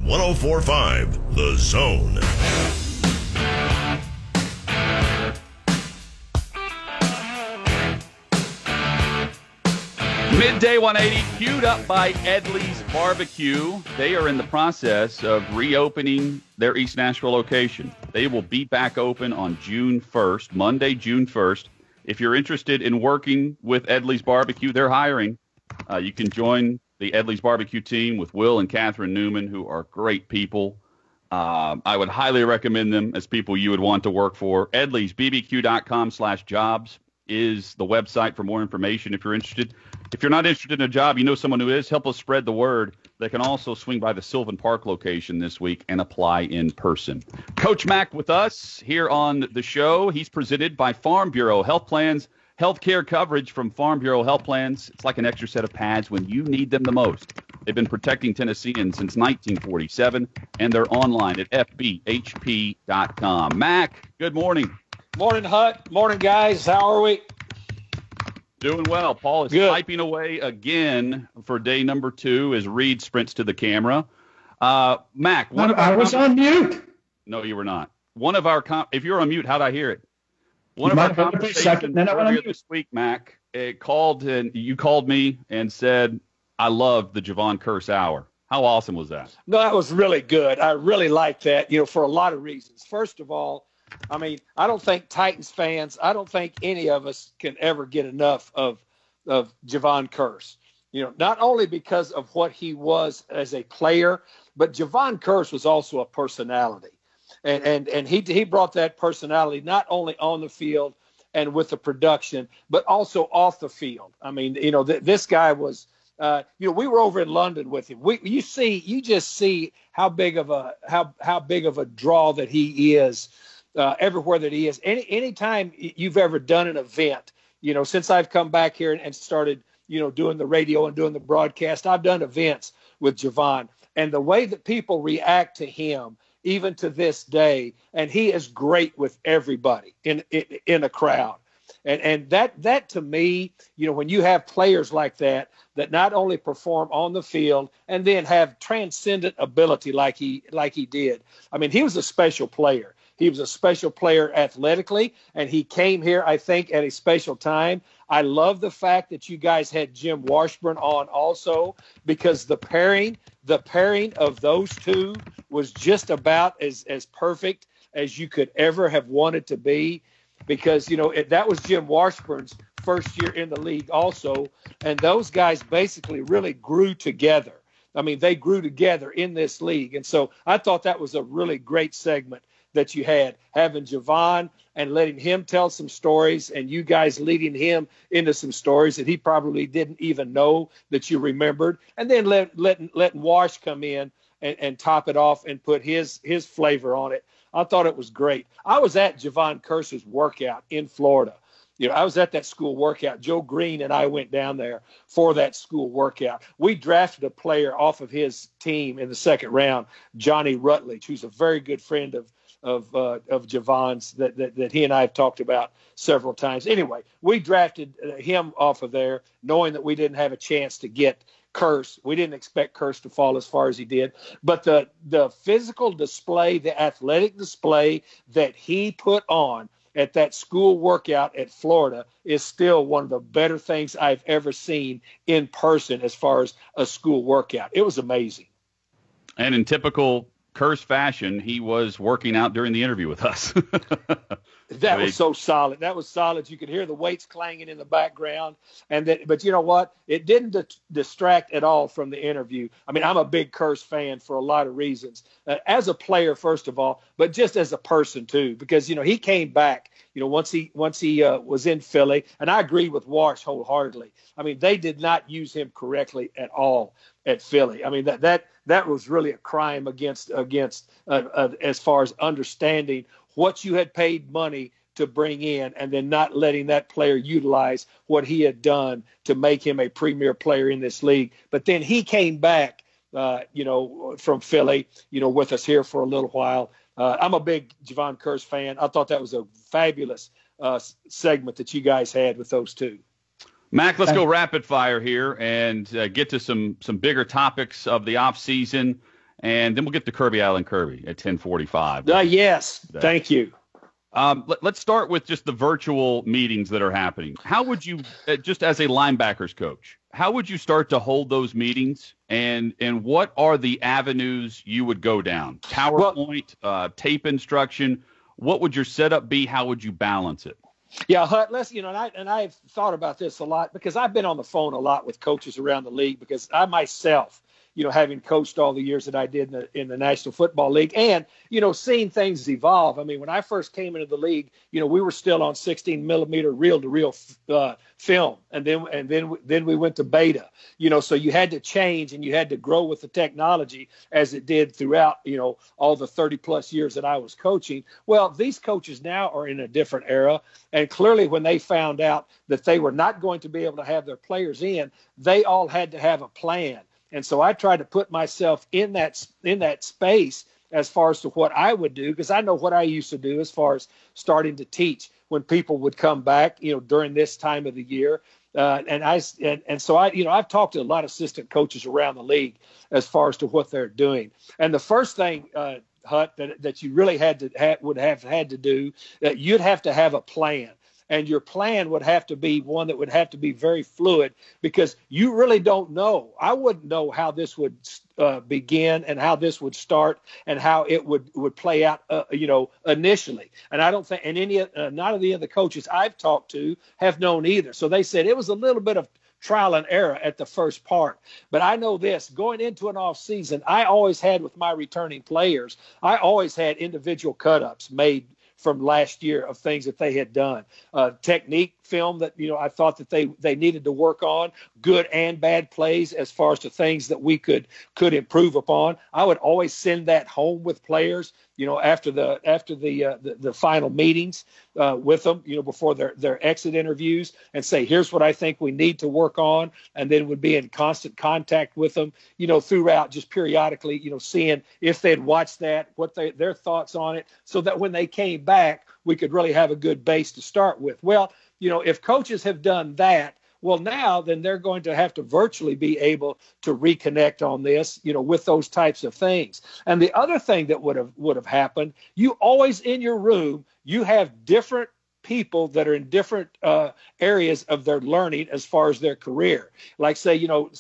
104.5 The Zone. Midday 180, queued up by Edley's Barbecue. They are in the process of reopening their East Nashville location. They will be back open on June 1st, Monday, June 1st. If you're interested in working with Edley's Barbecue, they're hiring. You can join the Edley's Barbecue team with Will and Catherine Newman, who are great people. I would highly recommend them as people you would want to work for. EdleysBBQ.com/jobs is the website for more information if you're interested. If you're not interested in a job, you know someone who is, help us spread the word. They can also swing by the Sylvan Park location this week and apply in person. Coach Mack with us here on the show. He's presented by Farm Bureau Health Plans. Healthcare coverage from Farm Bureau Health Plans. It's like an extra set of pads when you need them the most. They've been protecting Tennesseans since 1947, and they're online at fbhp.com. Mac, good morning. Morning, Hut. Morning, guys. How are we? Doing well. Paul is typing away again for day number 2 as Reed sprints to the camera. Mac, I was on mute. No, you were not. One of our if you're on mute, how'd I hear it? One of our conversations earlier this week, Mac, you called me and said, I loved the Javon Curse Hour. How awesome was that? No, that was really good. I really liked that, for a lot of reasons. First of all, I mean, I don't think Titans fans, I don't think any of us can ever get enough of Javon Curse. Not only because of what he was as a player, but Javon Curse was also a personality. And he brought that personality not only on the field and with the production, but also off the field. I mean, this guy was, we were over in London with him. You just see how big of a draw that he is. Everywhere that he is. Anytime you've ever done an event, since I've come back here and started, doing the radio and doing the broadcast, I've done events with Javon. And the way that people react to him, even to this day, and he is great with everybody in a crowd. And that to me, when you have players like that not only perform on the field and then have transcendent ability like he did. I mean, he was a special player. He was a special player athletically, and he came here, I think, at a special time. I love the fact that you guys had Jim Washburn on also, because the pairing of those two was just about as perfect as you could ever have wanted to be, because, that was Jim Washburn's first year in the league also, and those guys basically really grew together. I mean, they grew together in this league, and so I thought that was a really great segment that you had, having Javon and letting him tell some stories and you guys leading him into some stories that he probably didn't even know that you remembered, and then letting Wash come in and top it off and put his flavor on it. I thought it was great. I was at Javon Curse's workout in Florida. I was at that school workout. Joe Green and I went down there for that school workout. We drafted a player off of his team in the second round, Johnny Rutledge, who's a very good friend of Javon's that he and I have talked about several times. Anyway, we drafted him off of there, knowing that we didn't have a chance to get Curse. We didn't expect Curse to fall as far as he did. But the physical display, the athletic display that he put on at that school workout at Florida is still one of the better things I've ever seen in person as far as a school workout. It was amazing. And in typical Curse fashion, he was working out during the interview with us. That was so solid. That was solid. You could hear the weights clanging in the background. But you know what? It didn't distract at all from the interview. I mean, I'm a big Curse fan for a lot of reasons. As a player, first of all, but just as a person too, because, he came back, once he was in Philly, and I agree with Wash wholeheartedly. I mean, they did not use him correctly at all at Philly. I mean, that was really a crime against as far as understanding what you had paid money to bring in and then not letting that player utilize what he had done to make him a premier player in this league. But then he came back, from Philly, with us here for a little while. I'm a big Javon Curse fan. I thought that was a fabulous segment that you guys had with those two. Mac, let's go rapid fire here and get to some bigger topics of the offseason and then we'll get to Kirby Allen Kirby at 10:45. Yes, thank you. Let's start with just the virtual meetings that are happening. How would you, just as a linebackers coach, how would you start to hold those meetings, and what are the avenues you would go down? PowerPoint, tape instruction. What would your setup be? How would you balance it? Yeah, Hut, and I've thought about this a lot because I've been on the phone a lot with coaches around the league because I myself, having coached all the years that I did in the National Football League and, seeing things evolve. I mean, when I first came into the league, we were still on 16 millimeter reel-to-reel film. And then we went to beta, so you had to change and you had to grow with the technology as it did throughout, all the 30 plus years that I was coaching. Well, these coaches now are in a different era. And clearly when they found out that they were not going to be able to have their players in, they all had to have a plan. And so I tried to put myself in that space as far as to what I would do, because I know what I used to do as far as starting to teach when people would come back, during this time of the year. So I've talked to a lot of assistant coaches around the league as far as to what they're doing. And the first thing, Hut, that you really would have had to do, that you'd have to have a plan. And your plan would have to be one that would have to be very fluid because you really don't know. I wouldn't know how this would begin and how this would start and how it would play out, initially. And I don't think, and none of the other coaches I've talked to have known either. So they said it was a little bit of trial and error at the first part. But I know this, going into an off season, I always had with my returning players, I always had individual cut-ups made from last year of things that they had done, technique film that, I thought that they needed to work on, good and bad plays as far as to things that we could improve upon. I would always send that home with players, after the final meetings with them, before their exit interviews, and say, here's what I think we need to work on, and then would be in constant contact with them, throughout, just periodically, seeing if they'd watched that, what their thoughts on it, so that when they came back, we could really have a good base to start with. Well, if coaches have done that, well, now then they're going to have to virtually be able to reconnect on this, with those types of things. And the other thing that would have happened, you always in your room, you have different people that are in different areas of their learning as far as their career. Like say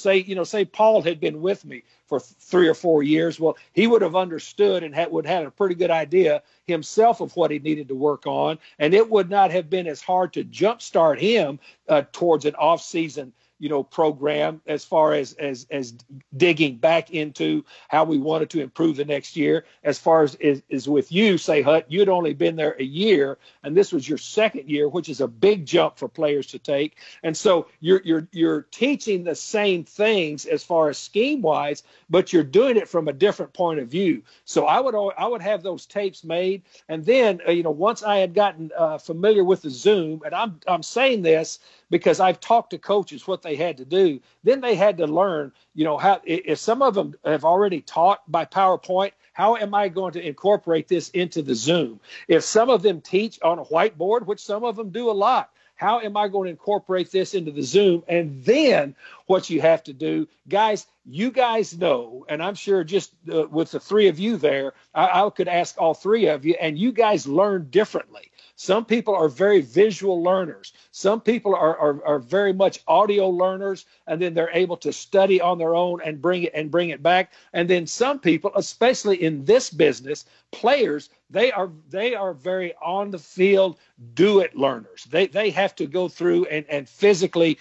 Paul had been with me for 3 or 4 years. Well, he would have understood and would have a pretty good idea himself of what he needed to work on. And it would not have been as hard to jumpstart him towards an off-season program as far as digging back into how we wanted to improve the next year. As far as is with you, say, Hut, you'd only been there a year, and this was your second year, which is a big jump for players to take. And so you're teaching the same things as far as scheme wise, but you're doing it from a different point of view. So I would have those tapes made, and then once I had gotten familiar with the Zoom, and I'm saying this because I've talked to coaches what they had to do. Then they had to learn, how, if some of them have already taught by PowerPoint, how am I going to incorporate this into the Zoom? If some of them teach on a whiteboard, which some of them do a lot, how am I going to incorporate this into the Zoom? And then what you have to do, guys, you guys know, and I'm sure just with the three of you there, I could ask all three of you, and you guys learn differently. Some people are very visual learners. Some people are very much audio learners, and then they're able to study on their own and bring it back. And then some people, especially in this business, players, they are very on the field, do it learners. They have to go through and physically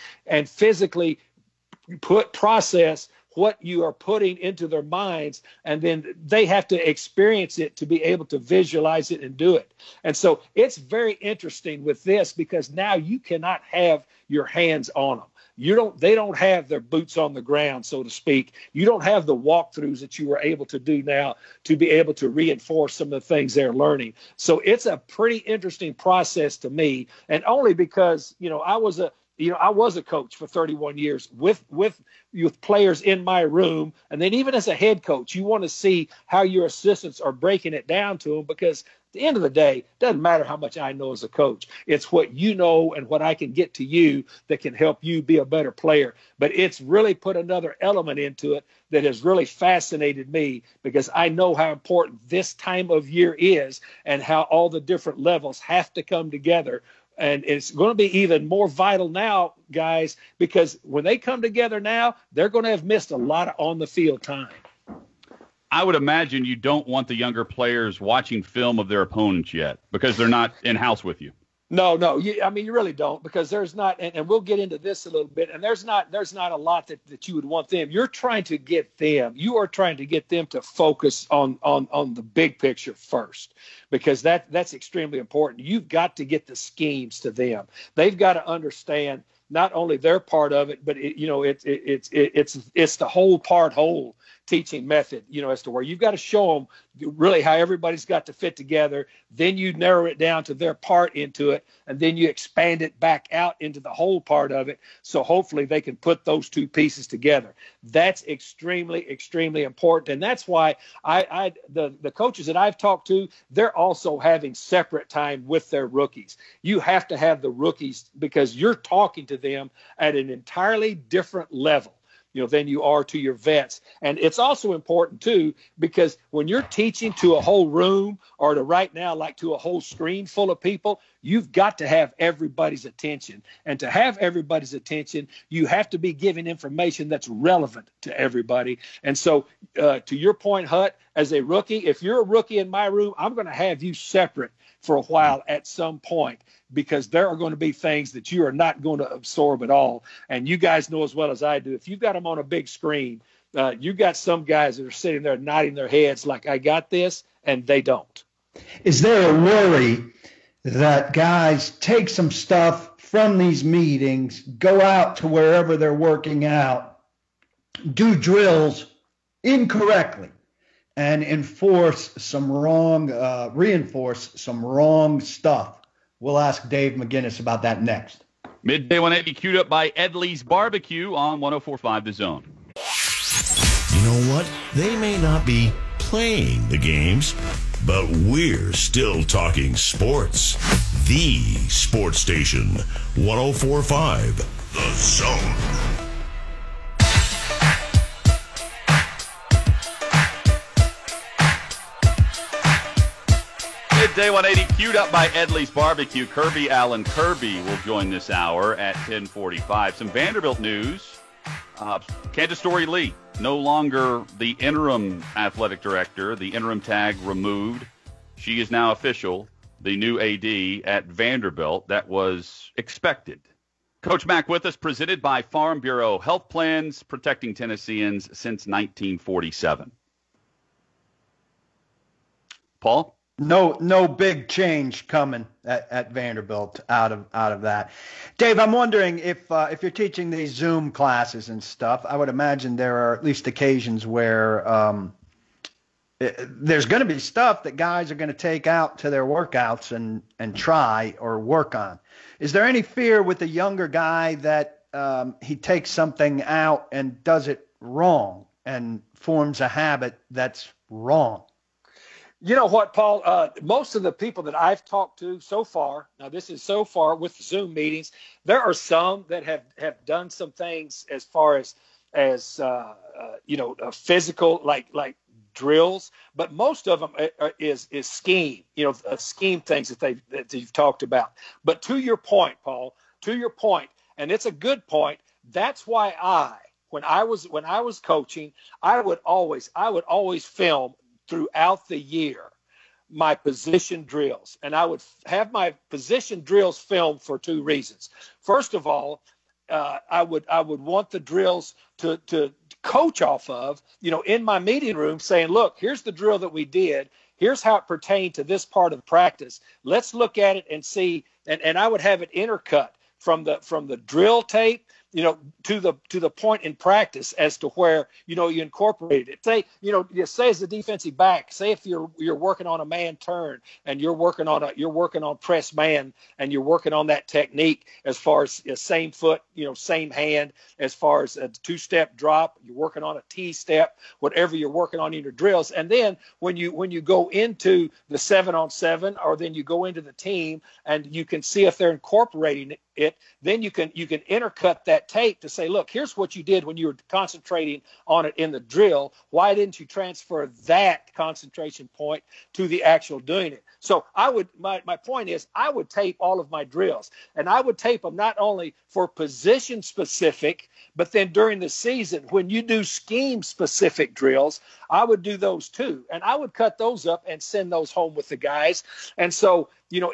process what you are putting into their minds, and then they have to experience it to be able to visualize it and do it. And so it's very interesting with this because now you cannot have your hands on them. They don't have their boots on the ground, so to speak. You don't have the walkthroughs that you were able to do now to be able to reinforce some of the things they're learning. So it's a pretty interesting process to me, and only because, I was I was a coach for 31 years with players in my room. And then even as a head coach, you want to see how your assistants are breaking it down to them, because at the end of the day, it doesn't matter how much I know as a coach. It's what you know and what I can get to you that can help you be a better player. But it's really put another element into it that has really fascinated me, because I know how important this time of year is and how all the different levels have to come together. And it's going to be even more vital now, guys, because when they come together now, they're going to have missed a lot of on-the-field time. I would imagine you don't want the younger players watching film of their opponents yet, because they're not in-house with you. No, you really don't, because there's not, and we'll get into this a little bit, and there's not a lot that you would want them. You are trying to get them to focus on the big picture first, because that's extremely important. You've got to get the schemes to them. They've got to understand not only their part of it, but it's the whole teaching method, as to where you've got to show them really how everybody's got to fit together. Then you narrow it down to their part into it, and then you expand it back out into the whole part of it. So hopefully they can put those two pieces together. That's extremely, extremely important. And that's why the coaches that I've talked to, they're also having separate time with their rookies. You have to have the rookies, because you're talking to them at an entirely different level than you are to your vets. And it's also important too, because when you're teaching to a whole room, or to right now, like to a whole screen full of people, you've got to have everybody's attention. And to have everybody's attention, you have to be giving information that's relevant to everybody. And so to your point, Hut, as a rookie, if you're a rookie in my room, I'm going to have you separate for a while at some point, because there are going to be things that you are not going to absorb at all. And you guys know as well as I do, if you've got them on a big screen, you got some guys that are sitting there nodding their heads like, I got this, and they don't. Is there a worry that guys take some stuff from these meetings, go out to wherever they're working out, do drills incorrectly, and reinforce some wrong stuff? We'll ask Dave McGinnis about that next. Midday 180 queued up by Edley's Barbecue on 104.5 The Zone. You know what? They may not be playing the games, but we're still talking sports. The sports station, 104.5 The Zone. Day 180 queued up by Edley's Barbecue. Kirby Allen Kirby will join this hour at 10:45. Some Vanderbilt news. Candace Story-Lee, no longer the interim athletic director, the interim tag removed. She is now official, the new AD at Vanderbilt. That was expected. Coach Mack with us, presented by Farm Bureau Health Plans, protecting Tennesseans since 1947. Paul? No big change coming at Vanderbilt out of that. Dave, I'm wondering if you're teaching these Zoom classes and stuff, I would imagine there are at least occasions where there's going to be stuff that guys are going to take out to their workouts and try or work on. Is there any fear with the younger guy that he takes something out and does it wrong and forms a habit that's wrong? You know what, Paul? Most of the people that I've talked to so far, now this is so far with Zoom meetings, there are some that have done some things as far as physical, like drills, but most of them is scheme, scheme things that you've talked about. But to your point, Paul, and it's a good point. That's why when I was coaching, I would always film throughout the year my position drills, and I would have my position drills filmed for two reasons. First of all, I would want the drills to coach off of, in my meeting room, saying, look, here's the drill that we did. Here's how it pertained to this part of the practice. Let's look at it and see. And I would have it intercut from the drill tape to the point in practice as to where, you incorporated it. Say as a defensive back, say if you're working on a man turn and you're working on press man and you're working on that technique as far as same foot, same hand, as far as a 2-step drop, you're working on a T-step, whatever you're working on in your drills. And then when you go into the 7-on-7, or then you go into the team and you can see if they're incorporating it, then you can intercut that tape to say, look, here's what you did when you were concentrating on it in the drill. Why didn't you transfer that concentration point to the actual doing it? So my point is, I would tape all of my drills, and I would tape them not only for position specific, but then during the season, when you do scheme specific drills, I would do those too. And I would cut those up and send those home with the guys. And so,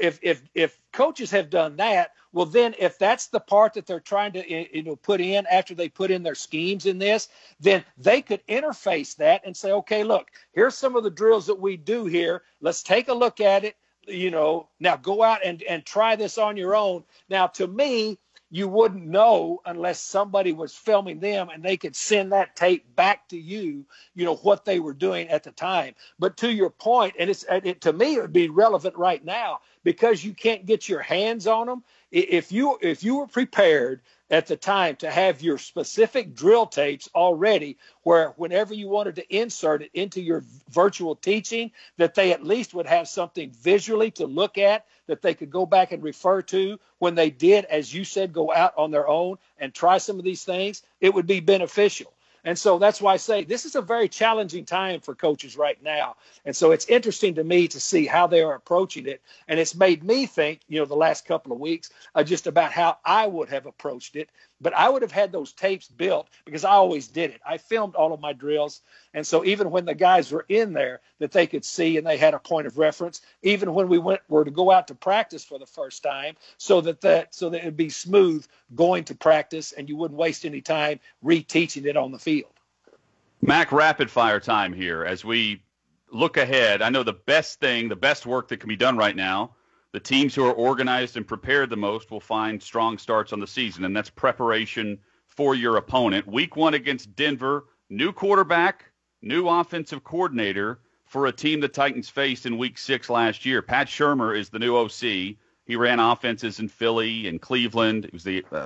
if coaches have done that, well, then if that's the part that they're trying to put in after they put in their schemes in this, then they could interface that and say, okay, look, here's some of the drills that we do here. Let's take a look at it. Now go out and try this on your own. Now, to me, you wouldn't know unless somebody was filming them and they could send that tape back to you, what they were doing at the time. But to your point, and to me, it would be relevant right now because you can't get your hands on them. If you were prepared at the time to have your specific drill tapes already, where whenever you wanted to insert it into your virtual teaching, that they at least would have something visually to look at that they could go back and refer to when they did, as you said, go out on their own and try some of these things, it would be beneficial. And so that's why I say this is a very challenging time for coaches right now. And so it's interesting to me to see how they are approaching it. And it's made me think, the last couple of weeks, just about how I would have approached it. But I would have had those tapes built because I always did it. I filmed all of my drills. And so even when the guys were in there that they could see and they had a point of reference, even when we were to go out to practice for the first time, so that it would be smooth going to practice and you wouldn't waste any time reteaching it on the field. Mac, rapid fire time here as we look ahead. I know the best work that can be done right now, the teams who are organized and prepared the most will find strong starts on the season, and that's preparation for your opponent. Week 1 against Denver, new quarterback, new offensive coordinator for a team the Titans faced in Week 6 last year. Pat Shurmur is the new OC. He ran offenses in Philly and Cleveland. It was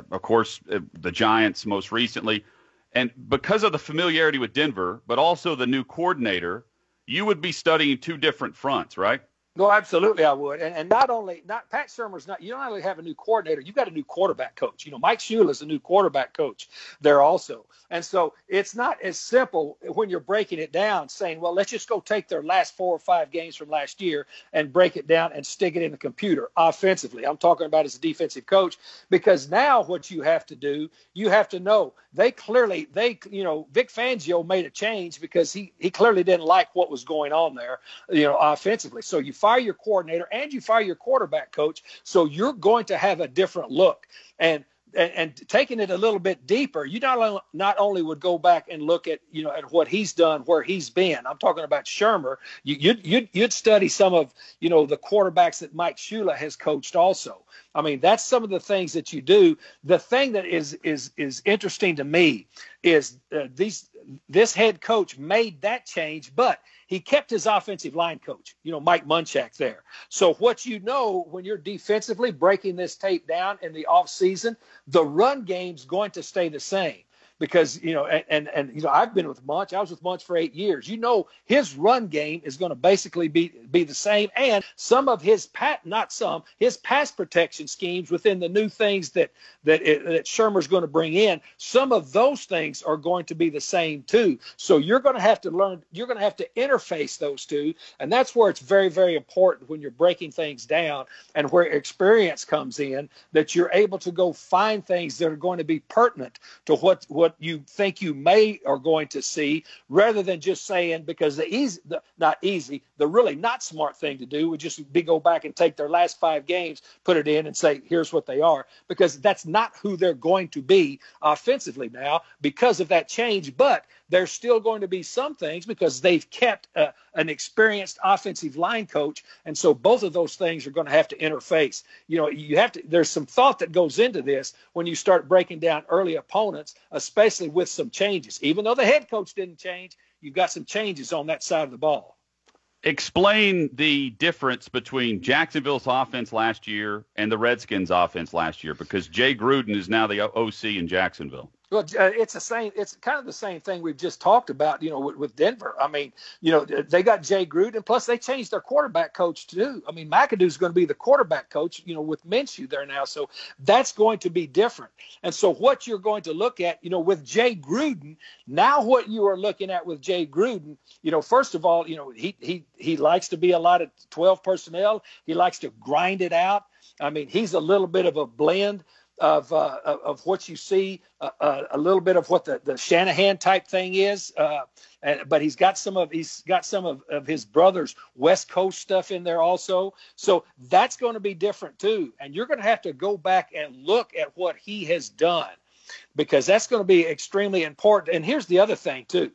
the Giants most recently. And because of the familiarity with Denver, but also the new coordinator, you would be studying two different fronts, right? No, absolutely I would. And Pat Shurmur's you don't only have a new coordinator, you've got a new quarterback coach. Mike Shula is a new quarterback coach there also. And so it's not as simple when you're breaking it down saying, well, let's just go take their last 4 or 5 games from last year and break it down and stick it in the computer offensively. I'm talking about as a defensive coach, because now what you have to do, you have to know Vic Fangio made a change because he clearly didn't like what was going on there, offensively. So you fire your coordinator and you fire your quarterback coach. So you're going to have a different look. And taking it a little bit deeper, you not only would go back and look at at what he's done, where he's been. I'm talking about Shurmur. You'd study some of the quarterbacks that Mike Shula has coached also. I mean, that's some of the things that you do. The thing that is interesting to me is this head coach made that change, but he kept his offensive line coach, Mike Munchak there. So what when you're defensively breaking this tape down in the offseason, the run game's going to stay the same. Because, I've been with Munch. I was with Munch for 8 years. His run game is going to basically be the same. And some of his pass protection schemes within the new things that Shurmur's going to bring in, some of those things are going to be the same too. So you're going to have to learn, you're going to have to interface those two. And that's where it's very, very important when you're breaking things down and where experience comes in, that you're able to go find things that are going to be pertinent to what you think you are going to see, rather than just saying, because the really not smart thing to do would just be go back and take their last 5 games, put it in and say, here's what they are, because that's not who they're going to be offensively now because of that change. But there's still going to be some things because they've kept an experienced offensive line coach. And so both of those things are going to have to interface. There's some thought that goes into this when you start breaking down early opponents, especially with some changes. Even though the head coach didn't change, you've got some changes on that side of the ball. Explain the difference between Jacksonville's offense last year and the Redskins' offense last year, because Jay Gruden is now the OC in Jacksonville. Well, it's kind of the same thing we've just talked about, with Denver. I mean, they got Jay Gruden, plus they changed their quarterback coach too. I mean, McAdoo's going to be the quarterback coach, with Minshew there now. So that's going to be different. And so what you're going to look at, with Jay Gruden, now what you are looking at with Jay Gruden, first of all, he likes to be a lot of 12 personnel. He likes to grind it out. I mean, he's a little bit of a blend of what you see, a little bit of what the Shanahan type thing is, but he's got some of his brother's West Coast stuff in there also. So that's going to be different too, and you're going to have to go back and look at what he has done, because that's going to be extremely important. And here's the other thing too.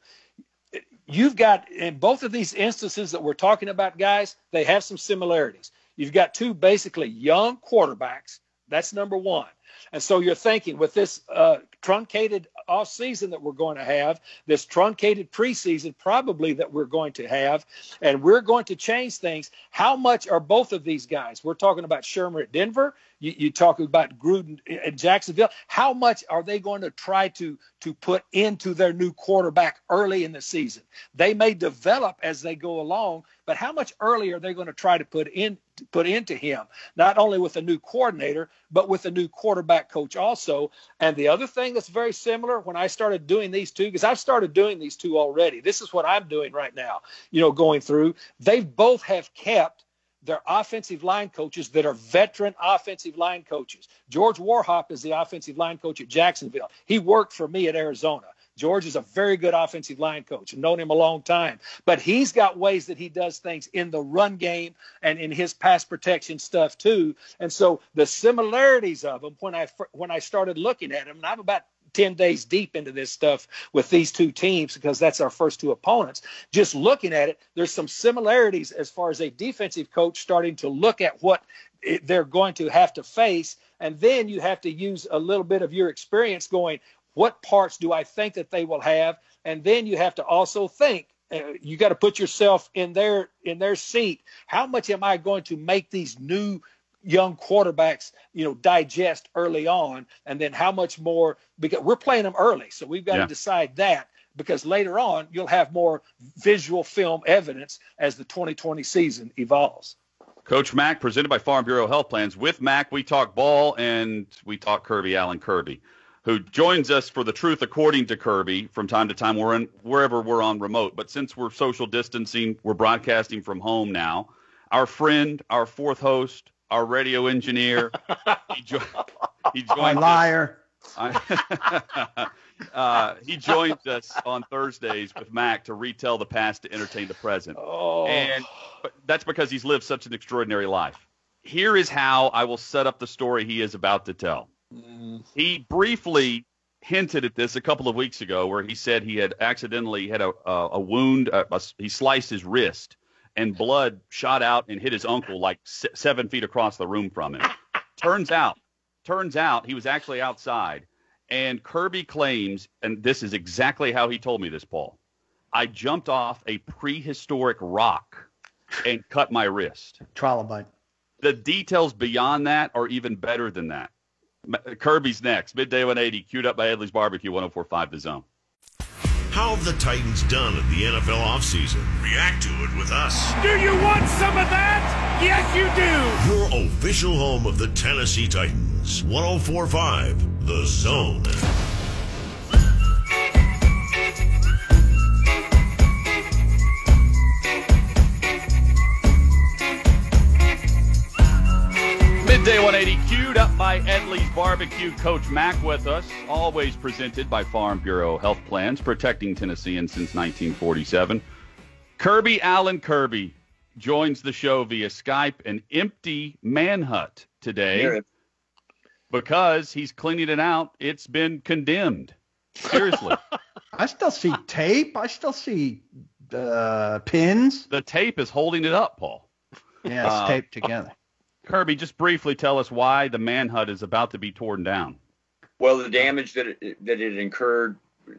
You've got, in both of these instances that we're talking about, guys, they have some similarities. You've got two basically young quarterbacks. That's number one. And so you're thinking with this truncated offseason that we're going to have, this truncated preseason probably that we're going to have, and we're going to change things. How much are both of these guys? We're talking about Shermer at Denver. You talk about Gruden at Jacksonville. How much are they going to try to put into their new quarterback early in the season? They may develop as they go along, but how much early are they going to try to put into him, not only with a new coordinator, but with a new quarterback coach also? And the other thing that's very similar when I started doing these two, because I've started doing these two already. This is what I'm doing right now, going through. They both have kept their offensive line coaches that are veteran offensive line coaches. George Warhop is the offensive line coach at Jacksonville. He worked for me at Arizona. George is a very good offensive line coach. I've known him a long time. But he's got ways that he does things in the run game and in his pass protection stuff too. And so the similarities of them, when I started looking at them, and I'm about 10 days deep into this stuff with these two teams because that's our first two opponents. Just looking at it, there's some similarities as far as a defensive coach starting to look at what they're going to have to face. And then you have to use a little bit of your experience going, what parts do I think that they will have? And then you have to also think, you got to put yourself in their seat. How much am I going to make these new young quarterbacks, digest early on, and then how much more, because we're playing them early. So we've got to decide that, because later on you'll have more visual film evidence as the 2020 season evolves. Coach Mack, presented by Farm Bureau Health Plans. With Mack, we talk ball and we talk Kirby, Allen Kirby, who joins us for the Truth According to Kirby from time to time. We're in wherever we're on remote, but since we're social distancing, we're broadcasting from home now. Our friend, our fourth host, our radio engineer, he joined liar. He joins us on Thursdays with Mac to retell the past to entertain the present. And that's because he's lived such an extraordinary life. Here is how I will set up the story he is about to tell. He briefly hinted at this a couple of weeks ago, where he said he had accidentally had a wound. He sliced his wrist, and blood shot out and hit his uncle like 7 feet across the room from him. Turns out he was actually outside. And Kirby claims, and this is exactly how he told me this, Paul, I jumped off a prehistoric rock and cut my wrist. Trilobite. The details beyond that are even better than that. Kirby's next. Midday 180, queued up by Edley's Barbecue, 104.5 The Zone. How have the Titans done in the NFL offseason? React to it with us. Do you want some of that? Yes, you do. Your official home of the Tennessee Titans, 104.5 The Zone. Midday 180, queued up by Edley's Barbecue. Coach Mack with us, always presented by Farm Bureau Health Plans, protecting Tennesseans since 1947. Kirby, Allen Kirby, joins the show via Skype, an empty man hut today because he's cleaning it out. It's been condemned. Seriously. I still see tape. I still see pins. The tape is holding it up, Paul. Yeah, it's taped together. Kirby, just briefly tell us why the Manhunt is about to be torn down. Well, the damage that it incurred,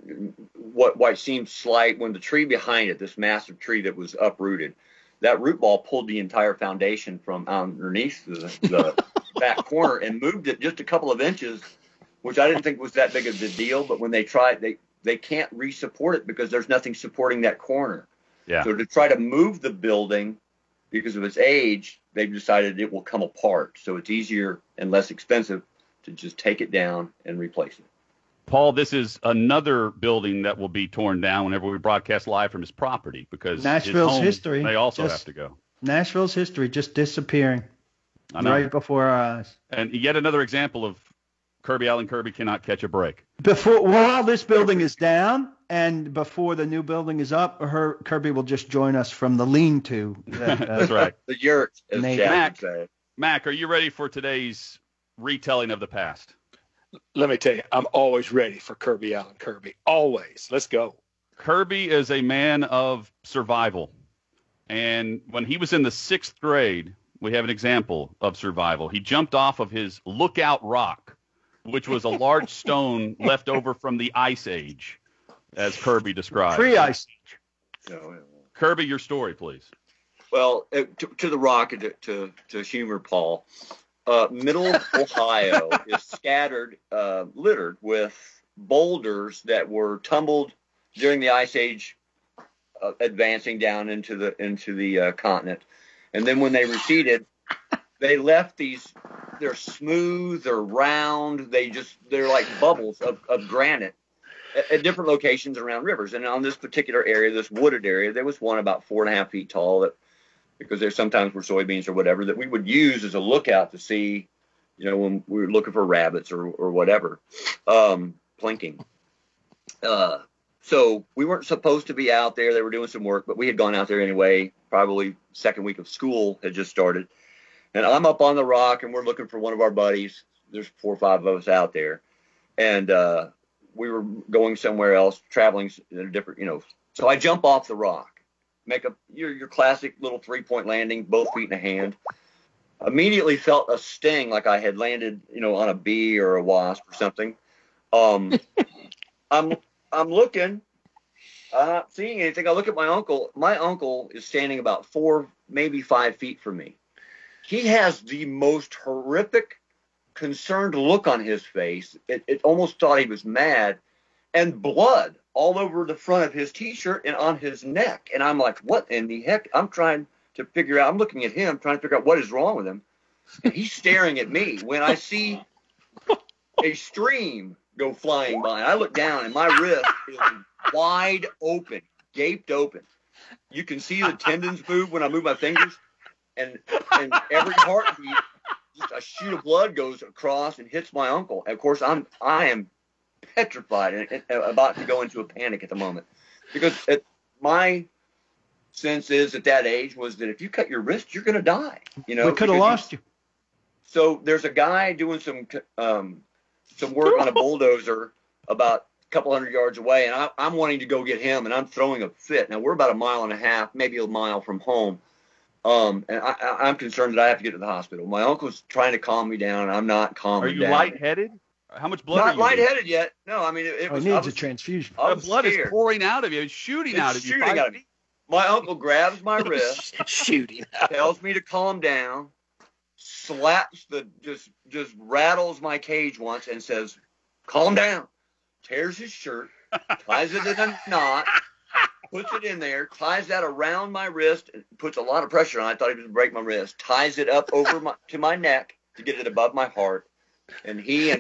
what seemed slight, when the tree behind it, this massive tree that was uprooted, that root ball pulled the entire foundation from underneath the back corner and moved it just a couple of inches, which I didn't think was that big of a deal. But when they tried, they can't re-support it because there's nothing supporting that corner. Yeah. So to try to move the building because of its age, they've decided it will come apart. So it's easier and less expensive to just take it down and replace it. Paul, this is another building that will be torn down whenever we broadcast live from his property because Nashville's his home, history. They also have to go. Nashville's history just disappearing right before our eyes. And yet another example of Kirby Allen Kirby cannot catch a break. While this building is down and before the new building is up, Kirby will just join us from the lean-to. That's right. The yurt, as Jack said. Mac, are you ready for today's retelling of the past? Let me tell you, I'm always ready for Kirby Allen Kirby. Always. Let's go. Kirby is a man of survival. And when he was in the 6th grade, we have an example of survival. He jumped off of his Lookout Rock, which was a large stone left over from the Ice Age, as Kirby described. Pre-Ice Age. Kirby, your story, please. Well, to the rock, to humor Paul, Middle Ohio is scattered, littered with boulders that were tumbled during the Ice Age, advancing down into the continent, and then when they receded, they left these. They're smooth, they're round, they're like bubbles of granite at different locations around rivers. And on this particular area, this wooded area, there was one about 4.5 feet tall that, because there sometimes were soybeans or whatever, that we would use as a lookout to see, when we were looking for rabbits or whatever, plinking. So we weren't supposed to be out there. They were doing some work, but we had gone out there anyway. Probably second week of school had just started. And I'm up on the rock, and we're looking for one of our buddies. There's 4 or 5 of us out there. And we were going somewhere else, traveling in a different, So I jump off the rock, make your classic little 3-point landing, both feet in a hand. Immediately felt a sting like I had landed, on a bee or a wasp or something. I'm looking. I'm not seeing anything. I look at my uncle. My uncle is standing about 4, maybe 5 feet from me. He has the most horrific, concerned look on his face. It almost thought he was mad, and blood all over the front of his T-shirt and on his neck. And I'm like, what in the heck? I'm trying to figure out. I'm looking at him, trying to figure out what is wrong with him. And he's staring at me. When I see a stream go flying by, and I look down, and my wrist is wide open, gaped open. You can see the tendons move when I move my fingers. And every heartbeat, just a shoot of blood goes across and hits my uncle. And of course, I am petrified and about to go into a panic at the moment, because my sense is at that age was that if you cut your wrist, you're going to die. We could have lost you. So there's a guy doing some work on a bulldozer about a couple hundred yards away, and I'm wanting to go get him, and I'm throwing a fit. Now we're about 1.5 miles, maybe a mile from home. And I'm concerned that I have to get to the hospital. My uncle's trying to calm me down, and I'm not calming down. Are you lightheaded? How much blood Not are you lightheaded yet. No, I mean, it was. He needs a transfusion. The blood is pouring out of you. It's shooting out of you. Shooting out of me. My uncle grabs my wrist, shooting, tells me to calm down, slaps just rattles my cage once and says, calm down, tears his shirt, ties it in a knot, puts it in there, ties that around my wrist, and puts a lot of pressure on it. I thought he was going to break my wrist. Ties it up over to my neck to get it above my heart. And he,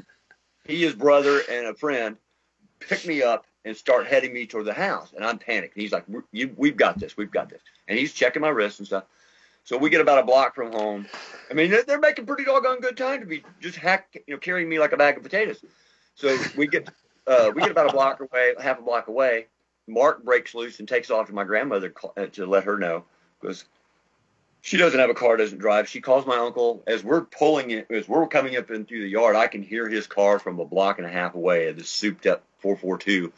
his brother and a friend, pick me up and start heading me toward the house. And I'm panicked. He's like, we've got this. And he's checking my wrist and stuff. So we get about a block from home. I mean, they're making pretty doggone good time to be just carrying me like a bag of potatoes. So we get about a block away, half a block away. Mark breaks loose and takes off to my grandmother to let her know, because she doesn't have a car, doesn't drive. She calls my uncle. As we're coming up in through the yard, I can hear his car from 1.5 blocks away, this souped up 442.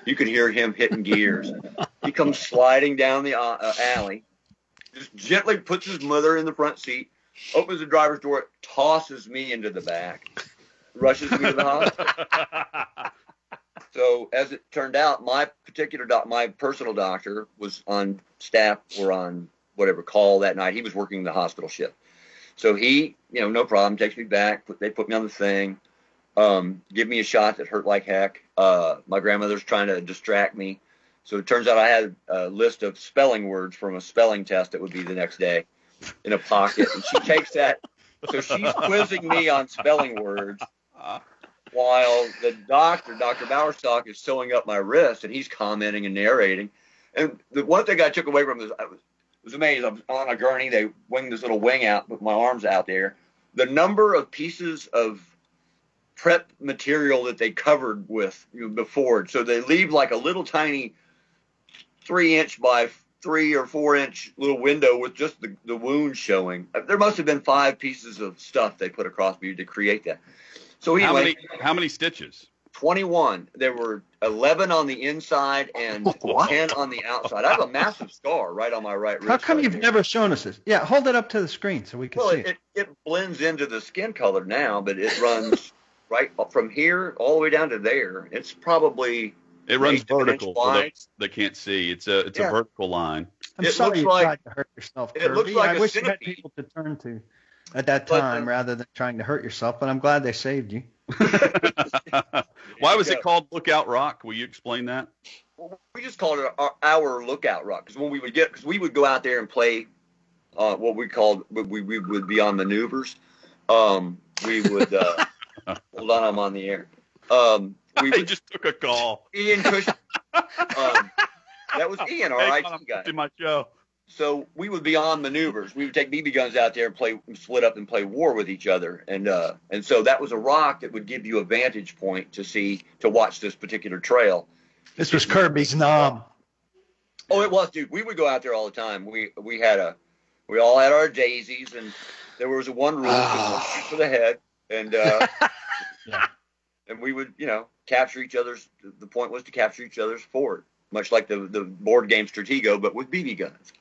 You could hear him hitting gears. He comes sliding down the alley, just gently puts his mother in the front seat, opens the driver's door, tosses me into the back, rushes me to the hospital. So as it turned out, my personal doctor was on staff or on whatever call that night. He was working the hospital shift. So he, no problem, takes me back. They put me on the thing, give me a shot that hurt like heck. My grandmother's trying to distract me. So it turns out I had a list of spelling words from a spelling test that would be the next day in a pocket. And she takes that. So she's quizzing me on spelling words while the doctor, Dr. Bowerstock, is sewing up my wrist, and he's commenting and narrating. And the one thing I took away from this, I was amazed. I was on a gurney. They winged this little wing out with my arms out there. The number of pieces of prep material that they covered with before. So they leave like a little tiny 3-inch by 3 or 4-inch little window with just the wound showing. There must have been 5 pieces of stuff they put across me to create that. So anyway, how many stitches? 21. There were 11 on the inside and 10 on the outside. I have a massive scar right on my right wrist. How come you've never shown us this? Yeah, hold it up to the screen so we can see it. It blends into the skin color now, but it runs right from here all the way down to there. It's probably it runs vertical for those that can't see. It's a vertical line. I'm sorry you tried to hurt yourself, Kirby. It looks like I wish you had people to turn to at that time rather than trying to hurt yourself, but I'm glad they saved you. Why was it called Lookout Rock? Will you explain that? Well, we just called it our Lookout Rock because when we would go out there and play what we called we would be on maneuvers. We would hold on, I'm on the air. We just took a call. Ian Cushman. That was Ian, our IT guy. In my show. So we would be on maneuvers. We would take BB guns out there and split up and play war with each other. And so that was a rock that would give you a vantage point to watch this particular trail. This was Kirby's knob. Oh, it was, dude. We would go out there all the time. We all had our daisies, and there was one rule for the head, and and we would capture each other's. The point was to capture each other's fort, much like the board game Stratego, but with BB guns.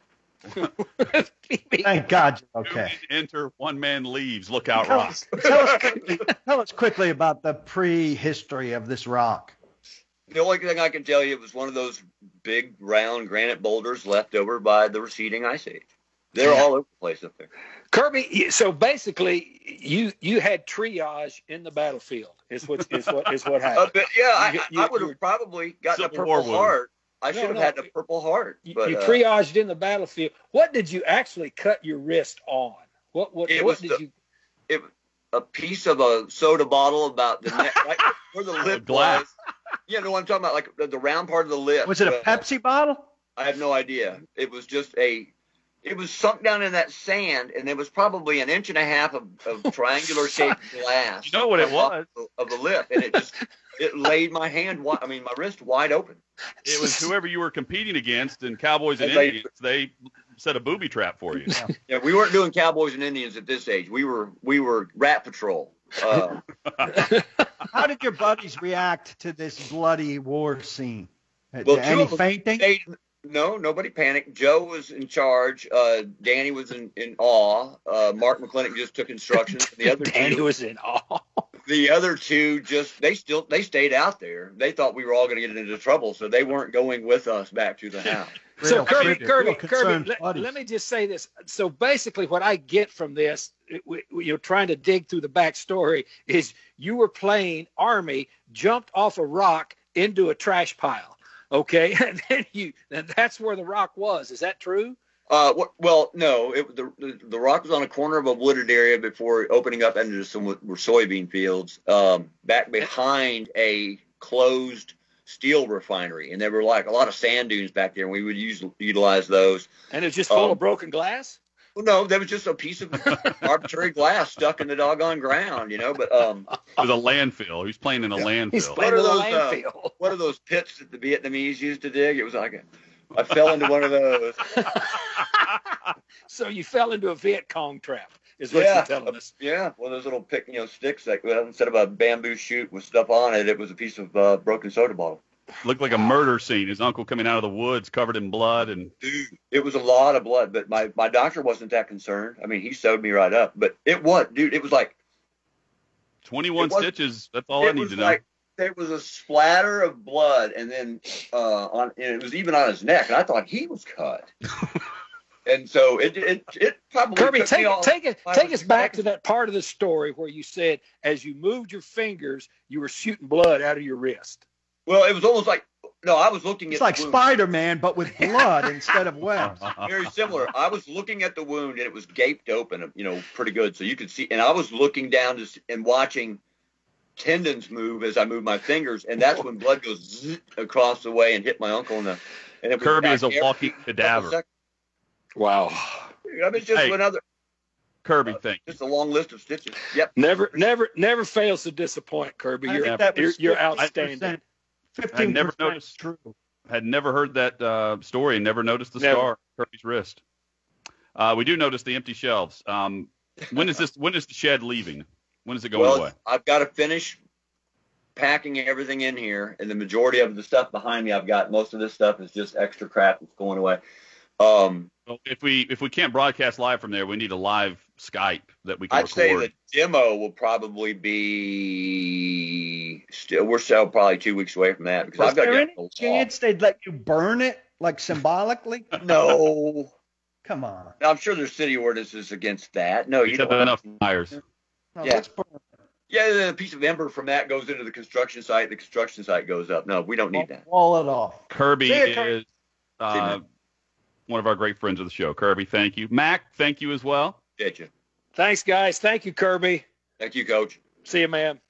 Thank God. Okay. Enter, one man leaves. Lookout Rock. Tell us quickly about the prehistory of this rock. The only thing I can tell you, it was one of those big round granite boulders left over by the receding ice age. They're all over the place up there. Kirby, so basically you had triage in the battlefield is what happened. I would have probably gotten a Purple Heart. I should have had a Purple Heart. But, you triaged in the battlefield. What did you actually cut your wrist on? What did you? It was a piece of a soda bottle about the neck, right where the lip glass. was. You know what I'm talking about, like the round part of the lip. Was it a Pepsi bottle? I have no idea. It was just it was sunk down in that sand, and there was probably 1.5 inches of triangular shaped glass. You know what it was? Of the lip, and it laid my wrist wide open. It was whoever you were competing against, and Cowboys and Indians, they set a booby trap for you. Yeah, we weren't doing Cowboys and Indians at this age. We were Rat Patrol. How did your buddies react to this bloody war scene? Any fainting? No, nobody panicked. Joe was in charge. Danny was in awe. Mark McClintock just took instructions. The other Danny was in awe. The other two they stayed out there. They thought we were all going to get into trouble, so they weren't going with us back to the house. So Kirby, let me just say this. So basically what I get from this, trying to dig through the backstory, is you were playing Army, jumped off a rock into a trash pile. Okay, and that's where the rock was. Is that true? Well, no. The rock was on a corner of a wooded area before opening up into some soybean fields, back behind a closed steel refinery, and there were like a lot of sand dunes back there, and we would utilize those. And it's just full of broken glass? Well, no, that was just a piece of arbitrary glass stuck in the doggone ground, But it was a landfill. He was playing in a landfill. He's playing in a landfill. What are those pits that the Vietnamese used to dig? It was like I fell into one of those. So you fell into a Viet Cong trap, is what you're telling us. Yeah, one of those little sticks that instead of a bamboo shoot with stuff on it, it was a piece of broken soda bottle. Looked like a murder scene. His uncle coming out of the woods covered in blood. And Dude, it was a lot of blood, but my doctor wasn't that concerned. I mean, he sewed me right up, but it was like 21 stitches. That's all I need to know. There was a splatter of blood, and then and it was even on his neck, and I thought he was cut. And so it probably Kirby, took me take us back to that part of the story where you said as you moved your fingers, you were shooting blood out of your wrist. Well, it was almost like I was looking It's at like the wound. Spider-Man, but with blood instead of webs. Very similar. I was looking at the wound, and it was gaped open, pretty good, so you could see. And I was looking down and watching tendons move as I moved my fingers, and that's when blood goes zzz across the way and hit my uncle and it was Kirby is a back walking cadaver. Wow. I mean, it's just another Kirby, thank you. just a long list of stitches. Yep. Never fails to disappoint, Kirby. You're outstanding. 15% I never noticed. true. Had never heard that story and never noticed the scar on Kirby's wrist. We do notice the empty shelves. When is the shed leaving? When is it going away? I've got to finish packing everything in here, and the majority of the stuff behind me I've got. Most of this stuff is just extra crap that's going away. Well, if we can't broadcast live from there, we need a live Skype that we can I'd record. say the demo will probably be we're still probably 2 weeks away from that because I've got to there get any chance they'd let you burn it, like symbolically? No. Come on. I'm sure there's city ordinances against that. No, you He's had don't. enough fires. No, Yeah. let's burn it. Yeah, a piece of ember from that goes into the construction site. The construction site goes up. No, we don't need that. Wall it off. Kirby See you, Kirby. is one of our great friends of the show. Kirby, thank you. Mac, thank you as well. Did you? Thanks, guys. Thank you, Kirby. Thank you, Coach. See you, man.